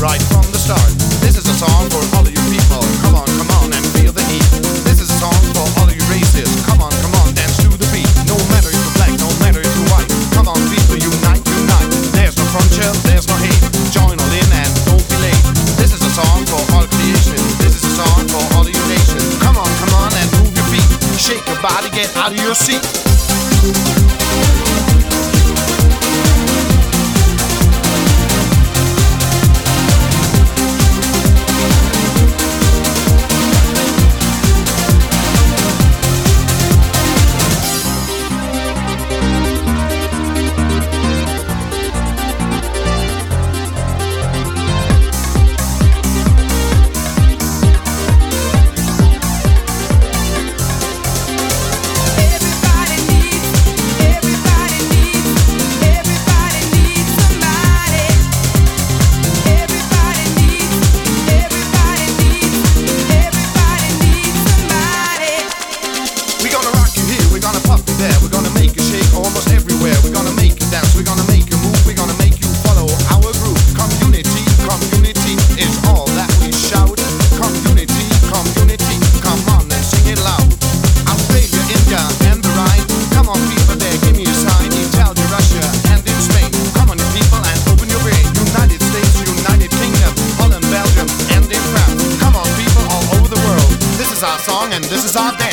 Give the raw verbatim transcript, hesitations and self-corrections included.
right from the start. This is a song for all of you people. Come on, come on and feel the heat. This is a song for all of you races. Come on, come on, dance to the beat. No matter if you're black, no matter if you're white. Come on, people, unite, unite. There's no frontier, there's no hate. Join all in and don't be late. This is a song for all creation. This is a song for all of you nations. Come on, come on and move your feet. Shake your body, get out of your seat. We're gonna make you shake almost everywhere. We're gonna make you dance, we're gonna make you move. We're gonna make you follow our groove. Community, community is all that we shout. Community, community, come on and sing it loud. Australia, India and the Rhine. Come on people there, give me a sign. Italia, Russia and in Spain. Come on you people and open your brain. United States, United Kingdom, Holland, Belgium and in France. Come on people all over the world. This is our song and this is our dance.